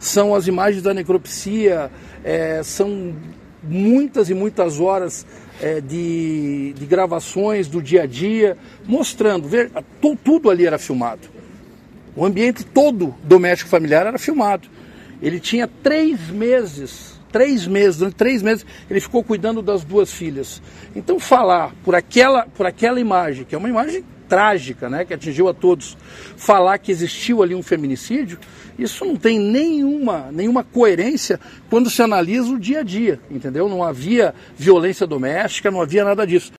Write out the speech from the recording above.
são as imagens da necropsia, são muitas e muitas horas de gravações do dia a dia, mostrando, tudo ali era filmado. O ambiente todo doméstico familiar era filmado. Ele tinha 3 meses, durante 3 meses, ele ficou cuidando das 2 filhas. Então falar por aquela imagem, que é uma imagem trágica, né, que atingiu a todos, falar que existiu ali um feminicídio, isso não tem nenhuma coerência quando se analisa o dia a dia, entendeu? Não havia violência doméstica, não havia nada disso.